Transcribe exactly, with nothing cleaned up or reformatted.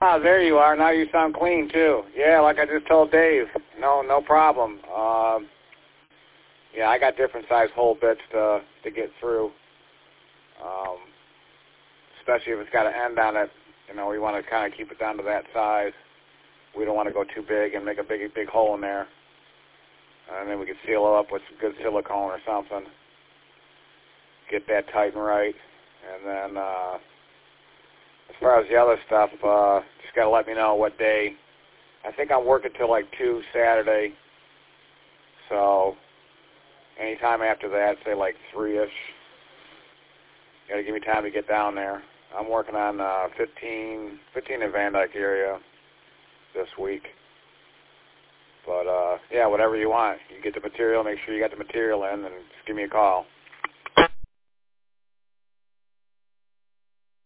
Ah, there you are. Now you sound clean, too. Yeah, like I just told Dave. No, no problem. Um, yeah, I got different size hole bits to, to get through, um, especially if it's got an end on it. You know, we want to kind of keep it down to that size. We don't want to go too big and make a big, big hole in there. And then we can seal it up with some good silicone or something. Get that tight and right. And then uh, as far as the other stuff, uh, just got to let me know what day. I think I'm working till like two Saturday. So anytime after that, say like three-ish. Got to give me time to get down there. I'm working on uh, fifteen, fifteen in Van Dyke area this week. But, uh, yeah, whatever you want. You get the material, make sure you got the material in, and just give me a call.